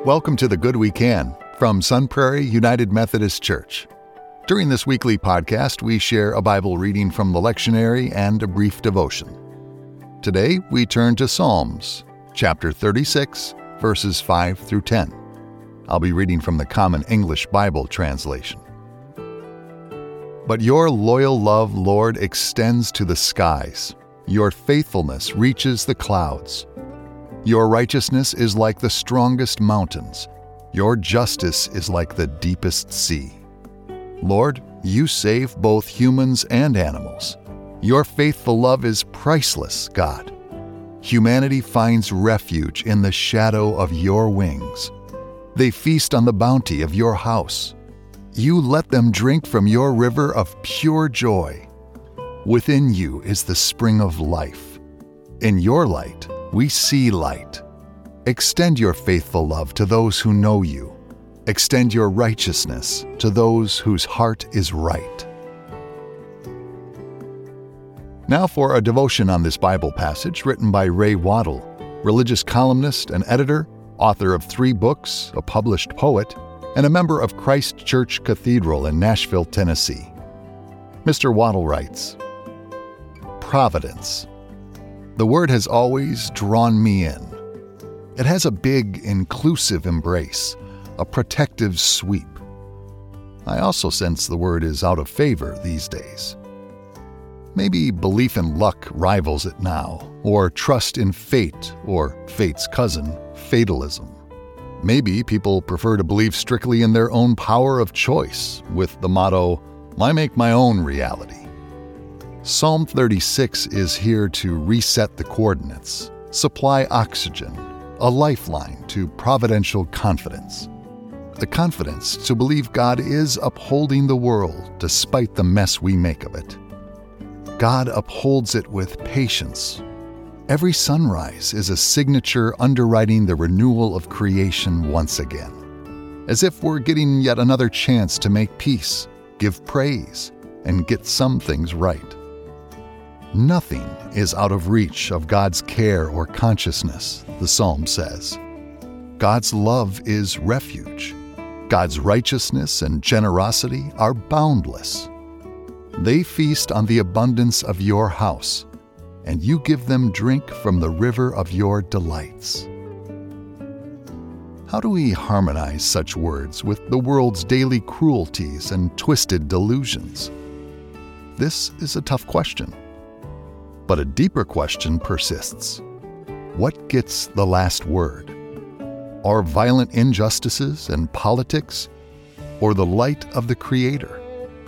Welcome to The Good We Can from Sun Prairie United Methodist Church. During this weekly podcast, we share a Bible reading from the lectionary and a brief devotion. Today, we turn to Psalms, chapter 36, verses 5 through 10. I'll be reading from the Common English Bible translation. But your loyal love, Lord, extends to the skies. Your faithfulness reaches the clouds. Your righteousness is like the strongest mountains. Your justice is like the deepest sea. Lord, you save both humans and animals. Your faithful love is priceless, God. Humanity finds refuge in the shadow of your wings. They feast on the bounty of your house. You let them drink from your river of pure joy. Within you is the spring of life. In your light, we see light. Extend your faithful love to those who know you. Extend your righteousness to those whose heart is right. Now for a devotion on this Bible passage written by Ray Waddle, religious columnist and editor, author of 3 books, a published poet, and a member of Christ Church Cathedral in Nashville, Tennessee. Mr. Waddle writes, Providence. The word has always drawn me in. It has a big, inclusive embrace, a protective sweep. I also sense the word is out of favor these days. Maybe belief in luck rivals it now, or trust in fate, or fate's cousin, fatalism. Maybe people prefer to believe strictly in their own power of choice, with the motto, I make my own reality. Psalm 36 is here to reset the coordinates, supply oxygen, a lifeline to providential confidence. The confidence to believe God is upholding the world despite the mess we make of it. God upholds it with patience. Every sunrise is a signature underwriting the renewal of creation once again. As if we're getting yet another chance to make peace, give praise, and get some things right. Nothing is out of reach of God's care or consciousness, the psalm says. God's love is refuge. God's righteousness and generosity are boundless. They feast on the abundance of your house, and you give them drink from the river of your delights. How do we harmonize such words with the world's daily cruelties and twisted delusions? This is a tough question. But a deeper question persists. What gets the last word? Are violent injustices and politics, or the light of the Creator?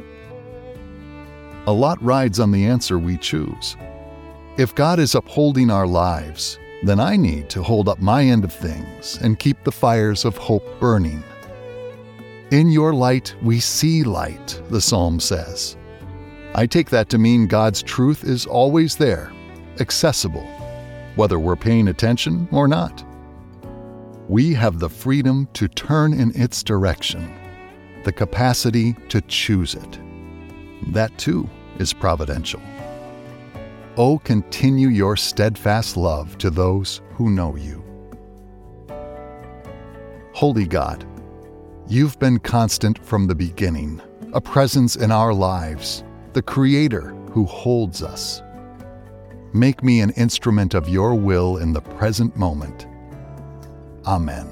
A lot rides on the answer we choose. If God is upholding our lives, then I need to hold up my end of things and keep the fires of hope burning. In your light we see light, the psalm says. I take that to mean God's truth is always there, accessible, whether we're paying attention or not. We have the freedom to turn in its direction, the capacity to choose it. That too is providential. Oh, continue your steadfast love to those who know you. Holy God, you've been constant from the beginning, a presence in our lives, the Creator who holds us. Make me an instrument of your will in the present moment. Amen.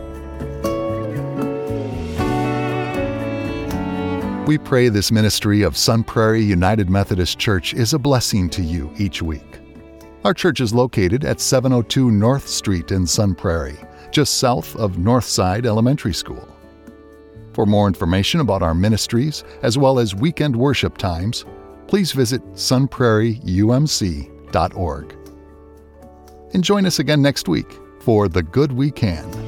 We pray this ministry of Sun Prairie United Methodist Church is a blessing to you each week. Our church is located at 702 North Street in Sun Prairie, just south of Northside Elementary School. For more information about our ministries, as well as weekend worship times, please visit sunprairieumc.org. And join us again next week for The Good We Can.